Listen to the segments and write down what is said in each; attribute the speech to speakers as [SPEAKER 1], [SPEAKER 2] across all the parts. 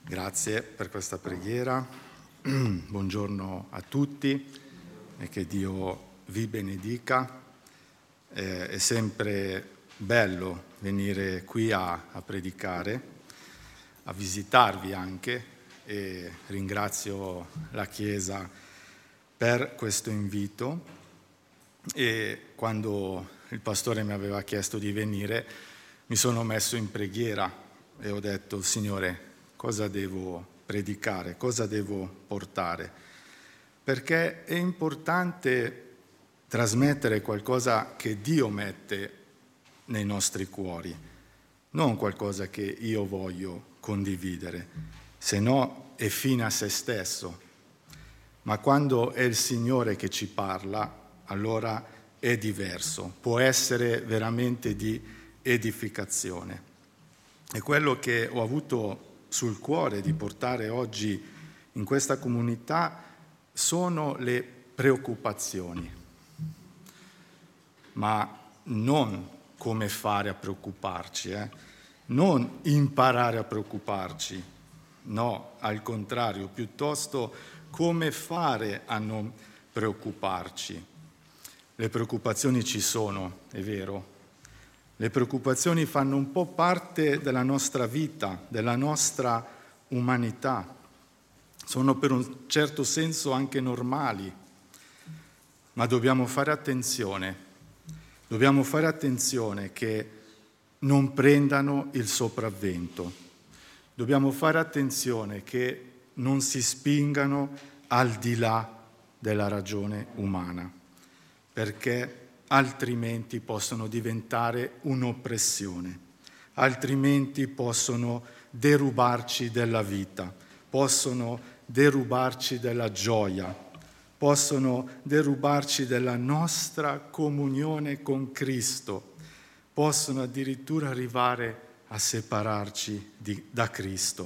[SPEAKER 1] Grazie per questa preghiera. Buongiorno a tutti e che Dio vi benedica. È sempre bello venire qui a predicare, a visitarvi anche, e ringrazio la Chiesa per questo invito. E quando il pastore mi aveva chiesto di venire, mi sono messo in preghiera e ho detto: Signore, cosa devo predicare, cosa devo portare? Perché è importante trasmettere qualcosa che Dio mette nei nostri cuori, non qualcosa che io voglio condividere, se no è fine a se stesso. Ma quando è il Signore che ci parla, allora è diverso, può essere veramente di edificazione. E quello che ho avuto sul cuore di portare oggi in questa comunità sono le preoccupazioni, ma non come fare a preoccuparci, non imparare a preoccuparci, no, al contrario, piuttosto come fare a non preoccuparci. Le preoccupazioni ci sono, è vero. Le preoccupazioni fanno un po' parte della nostra vita, della nostra umanità. Sono per un certo senso anche normali, ma dobbiamo fare attenzione. Dobbiamo fare attenzione che non prendano il sopravvento. Dobbiamo fare attenzione che non si spingano al di là della ragione umana, perché altrimenti possono diventare un'oppressione, altrimenti possono derubarci della vita, possono derubarci della gioia, possono derubarci della nostra comunione con Cristo, possono addirittura arrivare a separarci da Cristo.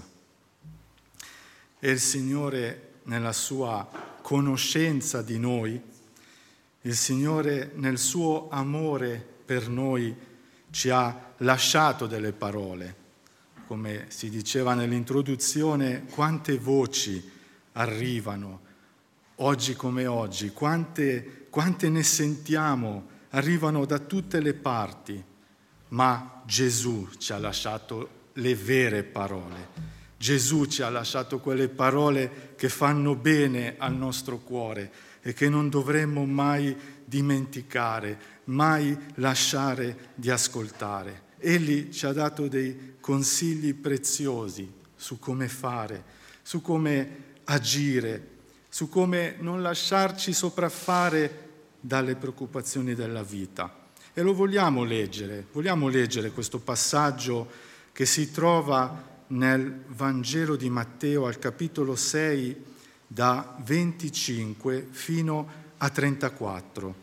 [SPEAKER 1] E il Signore, nella sua conoscenza di noi, il Signore nel suo amore per noi ci ha lasciato delle parole. Come si diceva nell'introduzione, quante voci arrivano oggi come oggi, quante ne sentiamo, arrivano da tutte le parti, ma Gesù ci ha lasciato le vere parole. Gesù ci ha lasciato quelle parole che fanno bene al nostro cuore e che non dovremmo mai dimenticare, mai lasciare di ascoltare. Egli ci ha dato dei consigli preziosi su come fare, su come agire, su come non lasciarci sopraffare dalle preoccupazioni della vita. E lo vogliamo leggere questo passaggio che si trova nel Vangelo di Matteo al capitolo 6, da 25 fino a 34.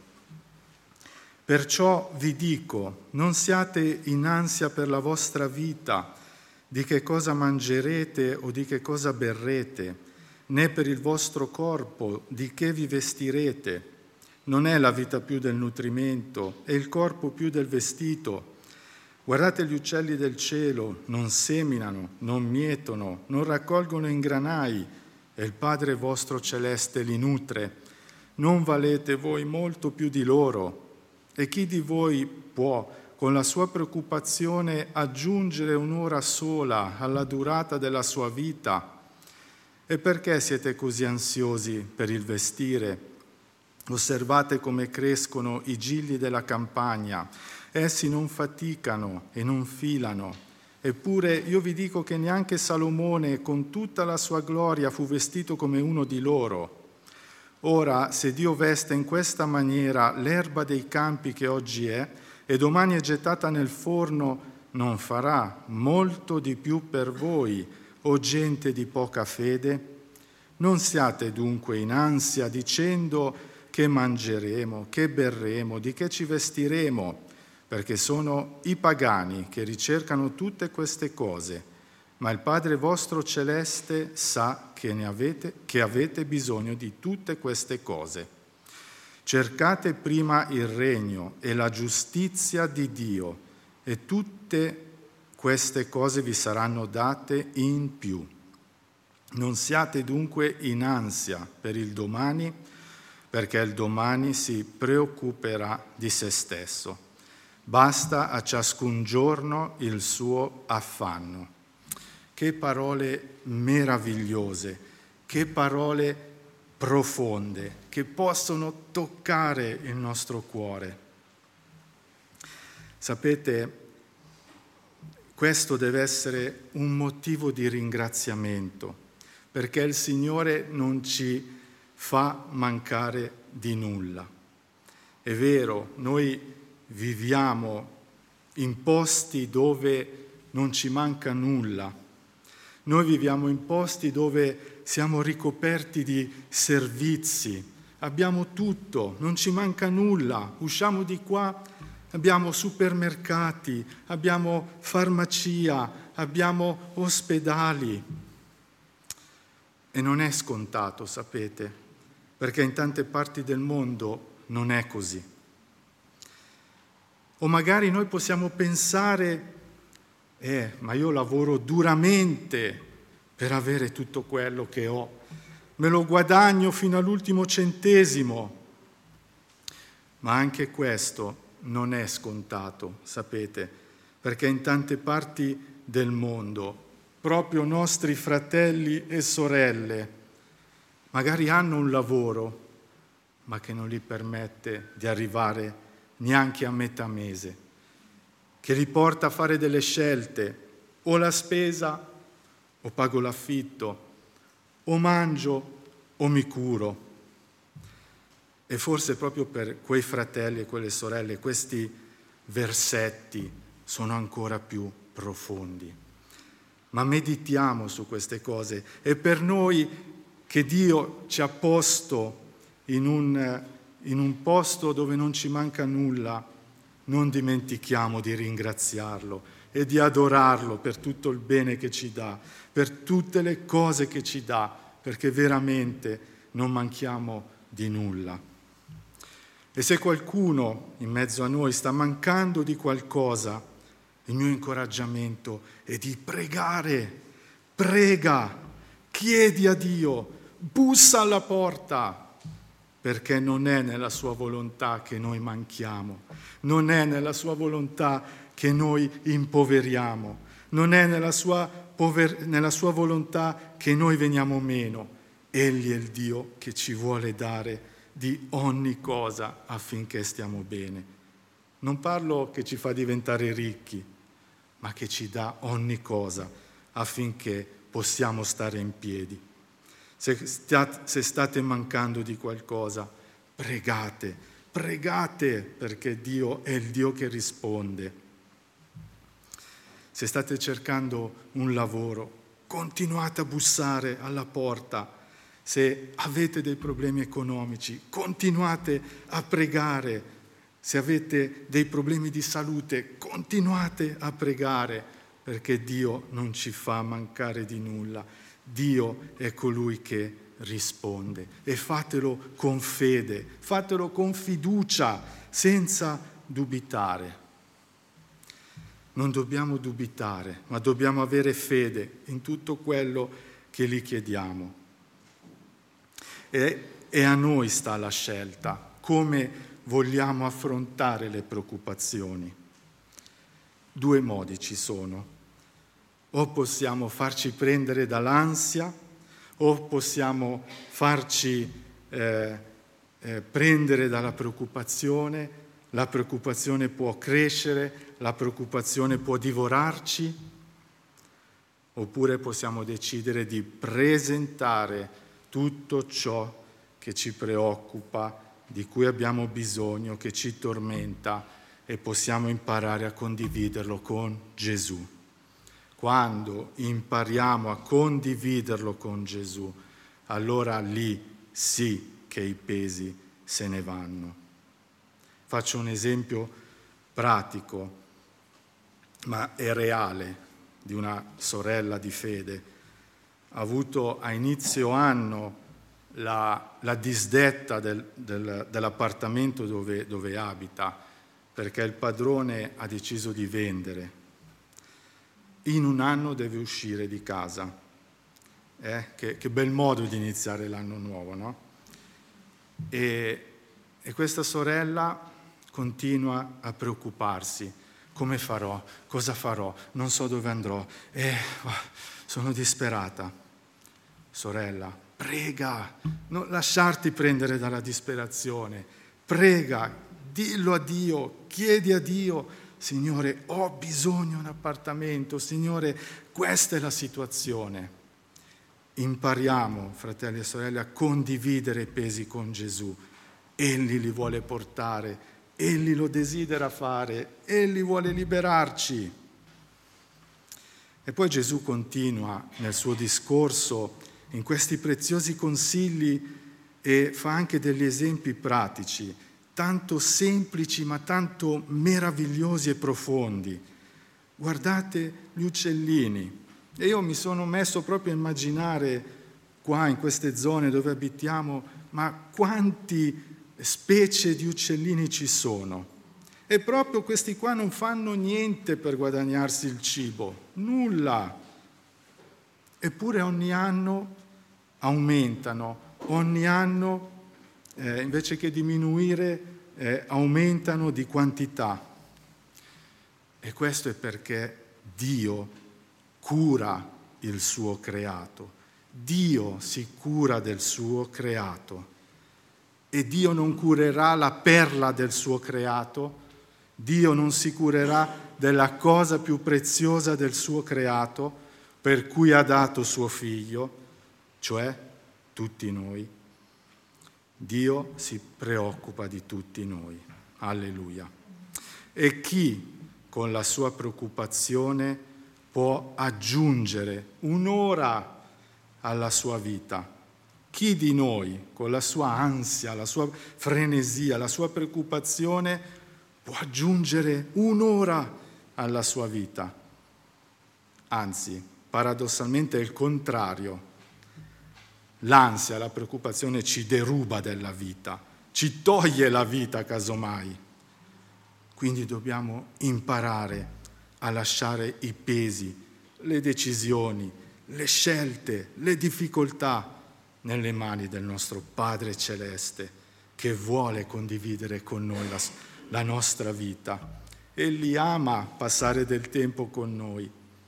[SPEAKER 1] Perciò vi dico, non siate in ansia per la vostra vita, di che cosa mangerete o di che cosa berrete, né per il vostro corpo, di che vi vestirete. Non è la vita più del nutrimento, e il corpo più del vestito. Guardate gli uccelli del cielo, non seminano, non mietono, non raccolgono in granai, e il Padre vostro celeste li nutre. Non valete voi molto più di loro? E chi di voi può, con la sua preoccupazione, aggiungere un'ora sola alla durata della sua vita? E perché siete così ansiosi per il vestire? Osservate come crescono i gigli della campagna. Essi non faticano e non filano. Eppure io vi dico che neanche Salomone, con tutta la sua gloria, fu vestito come uno di loro. Ora, se Dio veste in questa maniera l'erba dei campi che oggi è e domani è gettata nel forno, non farà molto di più per voi, o gente di poca fede? Non siate dunque in ansia dicendo che mangeremo, che berremo, di che ci vestiremo, perché sono i pagani che ricercano tutte queste cose, ma il Padre vostro celeste sa che avete bisogno di tutte queste cose. Cercate prima il regno e la giustizia di Dio, e tutte queste cose vi saranno date in più. Non siate dunque in ansia per il domani, perché il domani si preoccuperà di se stesso. Basta a ciascun giorno il suo affanno. Che parole meravigliose, che parole profonde, che possono toccare il nostro cuore. Sapete, questo deve essere un motivo di ringraziamento, perché il Signore non ci fa mancare di nulla. È vero, noi viviamo in posti dove non ci manca nulla. Noi viviamo in posti dove siamo ricoperti di servizi, abbiamo tutto, non ci manca nulla. Usciamo di qua, abbiamo supermercati, abbiamo farmacia, abbiamo ospedali. E non è scontato, sapete, perché in tante parti del mondo non è così. O magari noi possiamo pensare, ma io lavoro duramente per avere tutto quello che ho, me lo guadagno fino all'ultimo centesimo. Ma anche questo non è scontato, sapete, perché in tante parti del mondo proprio nostri fratelli e sorelle magari hanno un lavoro, ma che non gli permette di arrivare neanche a metà mese, che li porta a fare delle scelte, o la spesa, o pago l'affitto, o mangio, o mi curo. E forse proprio per quei fratelli e quelle sorelle questi versetti sono ancora più profondi. Ma meditiamo su queste cose. E per noi che Dio ci ha posto in un posto dove non ci manca nulla, non dimentichiamo di ringraziarlo e di adorarlo per tutto il bene che ci dà, per tutte le cose che ci dà, perché veramente non manchiamo di nulla. E se qualcuno in mezzo a noi sta mancando di qualcosa, il mio incoraggiamento è di pregare, prega, chiedi a Dio, bussa alla porta, perché non è nella sua volontà che noi manchiamo, non è nella sua volontà che noi impoveriamo, non è nella sua volontà che noi veniamo meno. Egli è il Dio che ci vuole dare di ogni cosa affinché stiamo bene. Non parlo che ci fa diventare ricchi, ma che ci dà ogni cosa affinché possiamo stare in piedi. Se state mancando di qualcosa, pregate perché Dio è il Dio che risponde. Se state cercando un lavoro, continuate a bussare alla porta. Se avete dei problemi economici, continuate a pregare. Se avete dei problemi di salute, continuate a pregare, perché Dio non ci fa mancare di nulla. Dio è colui che risponde. E fatelo con fede, fatelo con fiducia, senza dubitare. Non dobbiamo dubitare, ma dobbiamo avere fede in tutto quello che gli chiediamo. E a noi sta la scelta, come vogliamo affrontare le preoccupazioni. Due modi ci sono. O possiamo farci prendere dall'ansia, o possiamo farci prendere dalla preoccupazione. La preoccupazione può crescere, la preoccupazione può divorarci, oppure possiamo decidere di presentare tutto ciò che ci preoccupa, di cui abbiamo bisogno, che ci tormenta, e possiamo imparare a condividerlo con Gesù. Quando impariamo a condividerlo con Gesù, allora lì sì che i pesi se ne vanno. Faccio un esempio pratico, ma è reale, di una sorella di fede. Ha avuto a inizio anno la disdetta dell'appartamento dove abita, perché il padrone ha deciso di vendere. In un anno deve uscire di casa. Che bel modo di iniziare l'anno nuovo, no? E questa sorella continua a preoccuparsi. Come farò? Cosa farò? Non so dove andrò. Sono disperata. Sorella, prega, non lasciarti prendere dalla disperazione. Prega, dillo a Dio, chiedi a Dio: Signore, ho bisogno di un appartamento. Signore, questa è la situazione. Impariamo, fratelli e sorelle, a condividere i pesi con Gesù. Egli li vuole portare, Egli lo desidera fare, Egli vuole liberarci. E poi Gesù continua nel suo discorso in questi preziosi consigli e fa anche degli esempi pratici, tanto semplici ma tanto meravigliosi e profondi. Guardate gli uccellini. E io mi sono messo proprio a immaginare qua in queste zone dove abitiamo, ma quanti specie di uccellini ci sono. E proprio questi qua non fanno niente per guadagnarsi il cibo, nulla. Eppure ogni anno aumentano, ogni anno invece che diminuire aumentano di quantità. E questo è perché Dio cura il suo creato. Dio si cura del suo creato. E Dio non curerà la perla del suo creato, Dio non si curerà della cosa più preziosa del suo creato, per cui ha dato suo figlio, cioè tutti noi. Dio si preoccupa di tutti noi. Alleluia. E chi con la sua preoccupazione può aggiungere un'ora alla sua vita? Chi di noi, con la sua ansia, la sua frenesia, la sua preoccupazione, può aggiungere un'ora alla sua vita? Anzi, paradossalmente è il contrario. L'ansia, la preoccupazione ci deruba della vita, ci toglie la vita casomai. Quindi dobbiamo imparare a lasciare i pesi, le decisioni, le scelte, le difficoltà nelle mani del nostro Padre Celeste, che vuole condividere con noi la nostra vita. Egli ama passare del tempo con noi.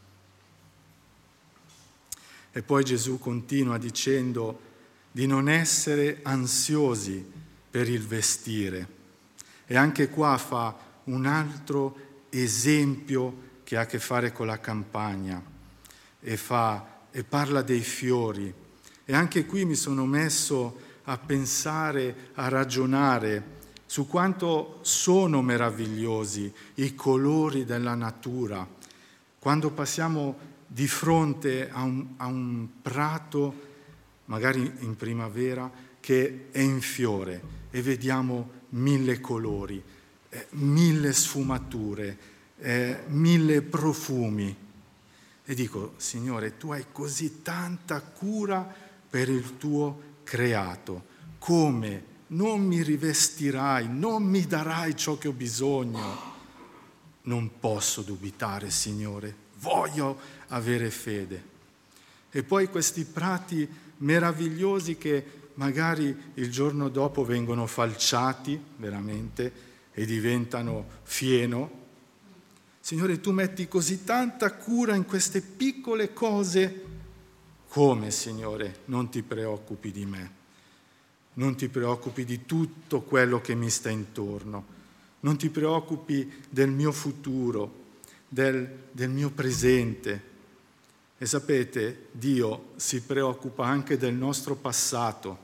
[SPEAKER 1] E poi Gesù continua dicendo di non essere ansiosi per il vestire. E anche qua fa un altro esempio che ha a che fare con la campagna e parla dei fiori. E anche qui mi sono messo a pensare, a ragionare su quanto sono meravigliosi i colori della natura. Quando passiamo di fronte a un prato, magari in primavera, che è in fiore e vediamo 1000 colori, 1000 sfumature, 1000 profumi. E dico: Signore, tu hai così tanta cura per il tuo creato. Come? Non mi rivestirai, non mi darai ciò che ho bisogno. Non posso dubitare, Signore, voglio avere fede. E poi questi prati meravigliosi che magari il giorno dopo vengono falciati veramente e diventano fieno. Signore, tu metti così tanta cura in queste piccole cose. Come, Signore, non ti preoccupi di me? Non ti preoccupi di tutto quello che mi sta intorno. Non ti preoccupi del mio futuro, del mio presente. E sapete, Dio si preoccupa anche del nostro passato.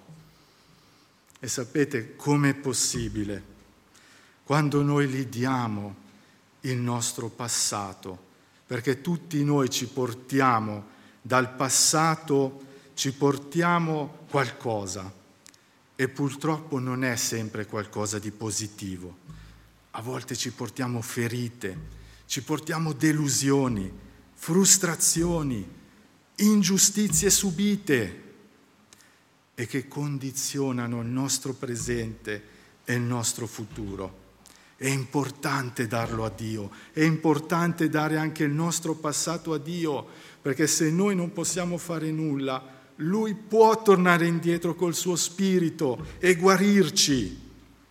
[SPEAKER 1] E sapete com'è possibile? Quando noi gli diamo il nostro passato, perché tutti noi ci portiamo dal passato, ci portiamo qualcosa e purtroppo non è sempre qualcosa di positivo. A volte ci portiamo ferite, ci portiamo delusioni, frustrazioni, ingiustizie subite e che condizionano il nostro presente e il nostro futuro. È importante darlo a Dio, è importante dare anche il nostro passato a Dio, perché se noi non possiamo fare nulla, Lui può tornare indietro col suo Spirito e guarirci.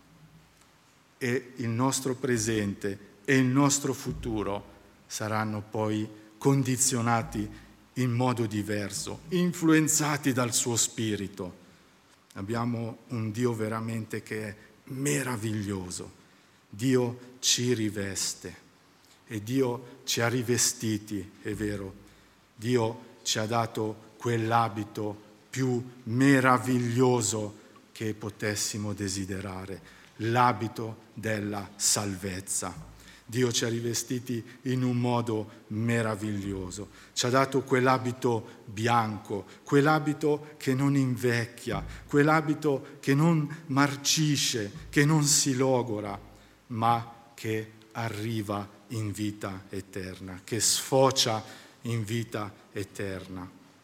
[SPEAKER 1] E il nostro presente e il nostro futuro saranno poi condizionati in modo diverso, influenzati dal suo Spirito. Abbiamo un Dio veramente che è meraviglioso. Dio ci riveste e Dio ci ha rivestiti, è vero. Dio ci ha dato quell'abito più meraviglioso che potessimo desiderare, l'abito della salvezza. Dio ci ha rivestiti in un modo meraviglioso. Ci ha dato quell'abito bianco, quell'abito che non invecchia, quell'abito che non marcisce, che non si logora, ma che arriva in vita eterna, che sfocia in vita eterna.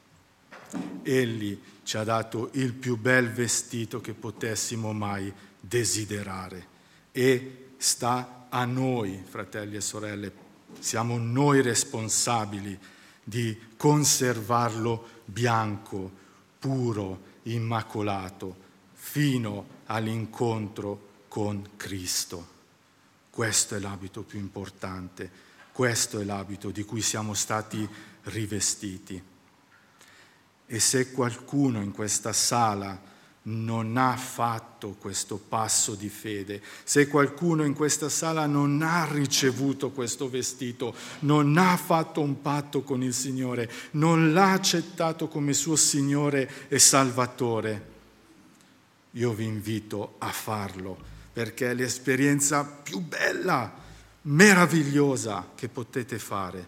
[SPEAKER 1] Egli ci ha dato il più bel vestito che potessimo mai desiderare e sta a noi, fratelli e sorelle, siamo noi responsabili di conservarlo bianco, puro, immacolato, fino all'incontro con Cristo. Questo è l'abito più importante, questo è l'abito di cui siamo stati rivestiti. E se qualcuno in questa sala non ha fatto questo passo di fede, se qualcuno in questa sala non ha ricevuto questo vestito, non ha fatto un patto con il Signore, non l'ha accettato come suo Signore e Salvatore, io vi invito a farlo, perché è l'esperienza più bella, meravigliosa che potete fare.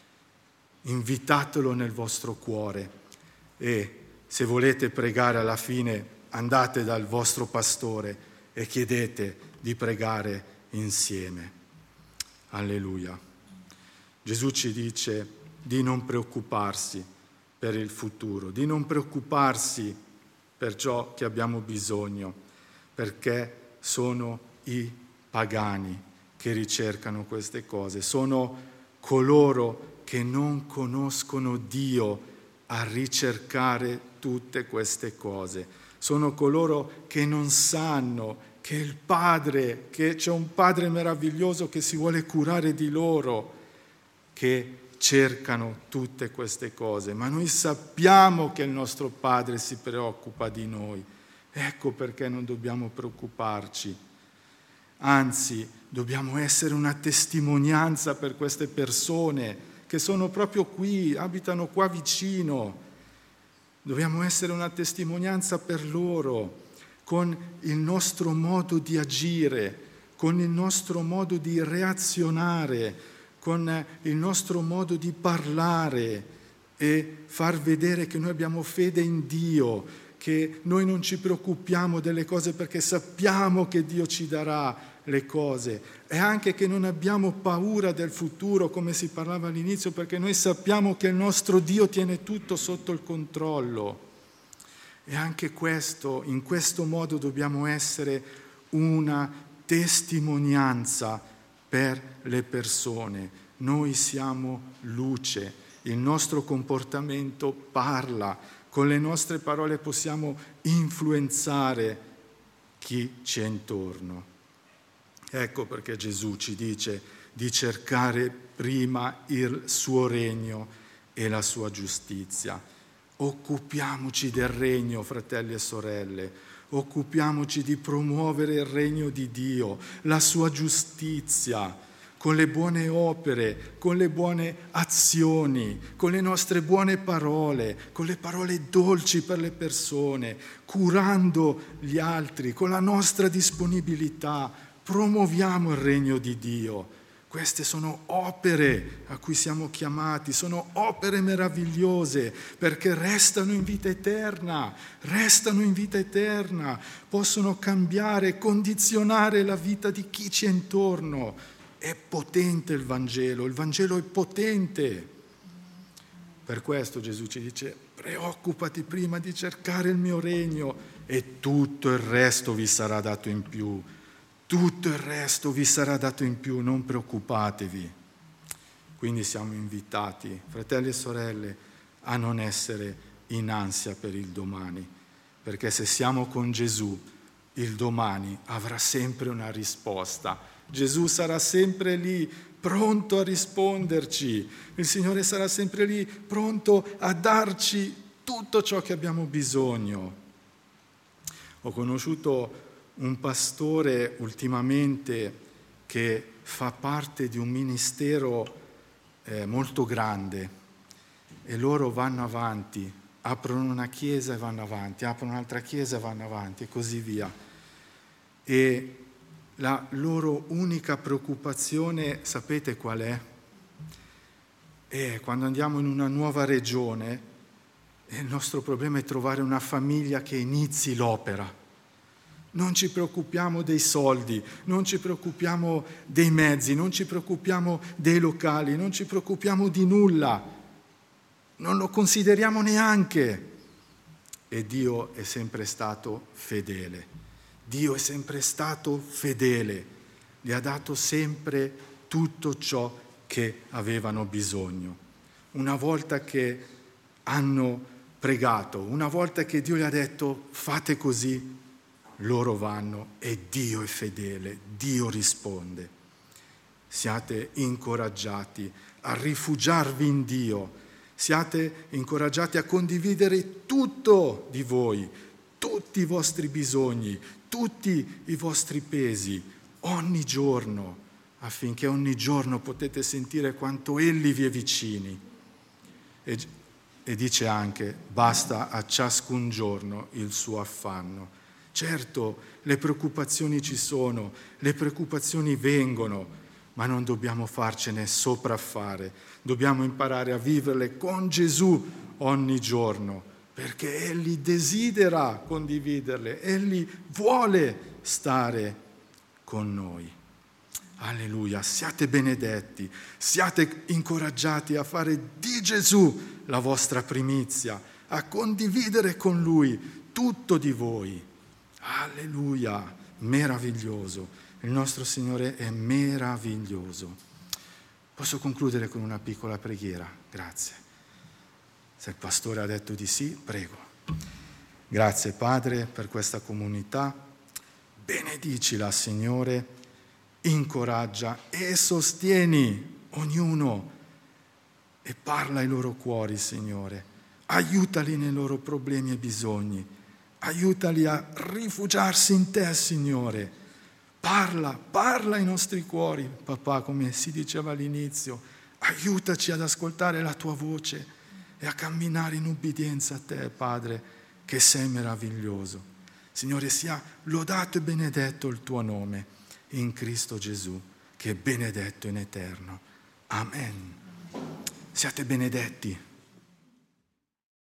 [SPEAKER 1] Invitatelo nel vostro cuore e se volete pregare alla fine andate dal vostro pastore e chiedete di pregare insieme. Alleluia. Gesù ci dice di non preoccuparsi per il futuro, di non preoccuparsi per ciò che abbiamo bisogno, perché sono i pagani che ricercano queste cose, sono coloro che non conoscono Dio a ricercare tutte queste cose. Sono coloro che non sanno che il Padre, che c'è un Padre meraviglioso che si vuole curare di loro, che cercano tutte queste cose. Ma noi sappiamo che il nostro Padre si preoccupa di noi. Ecco perché non dobbiamo preoccuparci. Anzi, dobbiamo essere una testimonianza per queste persone che sono proprio qui, abitano qua vicino. Dobbiamo essere una testimonianza per loro, con il nostro modo di agire, con il nostro modo di reazionare, con il nostro modo di parlare e far vedere che noi abbiamo fede in Dio, che noi non ci preoccupiamo delle cose perché sappiamo che Dio ci darà le cose e anche che non abbiamo paura del futuro, come si parlava all'inizio, perché noi sappiamo che il nostro Dio tiene tutto sotto il controllo. E anche questo, in questo modo dobbiamo essere una testimonianza per le persone. Noi siamo luce, il nostro comportamento parla, con le nostre parole possiamo influenzare chi c'è intorno. Ecco perché Gesù ci dice di cercare prima il suo regno e la sua giustizia. Occupiamoci del regno, fratelli e sorelle, occupiamoci di promuovere il regno di Dio, la sua giustizia, con le buone opere, con le buone azioni, con le nostre buone parole, con le parole dolci per le persone, curando gli altri, con la nostra disponibilità. Promuoviamo il regno di Dio. Queste sono opere a cui siamo chiamati, sono opere meravigliose perché restano in vita eterna, possono cambiare, condizionare la vita di chi c'è intorno. È potente il Vangelo è potente. Per questo Gesù ci dice: preoccupati prima di cercare il mio regno e tutto il resto vi sarà dato in più. Tutto il resto vi sarà dato in più, non preoccupatevi. Quindi siamo invitati, fratelli e sorelle, a non essere in ansia per il domani, perché se siamo con Gesù, il domani avrà sempre una risposta. Gesù sarà sempre lì, pronto a risponderci. Il Signore sarà sempre lì, pronto a darci tutto ciò che abbiamo bisogno. Ho conosciuto un pastore ultimamente che fa parte di un ministero molto grande e loro vanno avanti, aprono una chiesa e vanno avanti, aprono un'altra chiesa e vanno avanti e così via. E la loro unica preoccupazione, sapete qual è? Quando andiamo in una nuova regione, il nostro problema è trovare una famiglia che inizi l'opera. Non ci preoccupiamo dei soldi, non ci preoccupiamo dei mezzi, non ci preoccupiamo dei locali, non ci preoccupiamo di nulla, non lo consideriamo neanche. E Dio è sempre stato fedele. Dio è sempre stato fedele. Gli ha dato sempre tutto ciò che avevano bisogno. Una volta che hanno pregato, una volta che Dio gli ha detto fate così, loro vanno e Dio è fedele, Dio risponde. Siate incoraggiati a rifugiarvi in Dio, siate incoraggiati a condividere tutto di voi, tutti i vostri bisogni, tutti i vostri pesi, ogni giorno, affinché ogni giorno potete sentire quanto Egli vi è vicini. E dice anche, basta a ciascun giorno il suo affanno. Certo, le preoccupazioni ci sono, le preoccupazioni vengono, ma non dobbiamo farcene sopraffare, dobbiamo imparare a viverle con Gesù ogni giorno, perché Egli desidera condividerle, Egli vuole stare con noi. Alleluia, siate benedetti, siate incoraggiati a fare di Gesù la vostra primizia, a condividere con Lui tutto di voi. Alleluia, meraviglioso, il nostro Signore è meraviglioso. Posso concludere con una piccola preghiera? Grazie. Se il pastore ha detto di sì, prego. Grazie Padre per questa comunità, benedicila Signore, incoraggia e sostieni ognuno e parla ai loro cuori Signore, aiutali nei loro problemi e bisogni. Aiutali a rifugiarsi in te, Signore. Parla ai nostri cuori, papà, come si diceva all'inizio. Aiutaci ad ascoltare la tua voce e a camminare in ubbidienza a te, Padre, che sei meraviglioso. Signore, sia lodato e benedetto il tuo nome in Cristo Gesù, che è benedetto in eterno. Amen. Siate benedetti.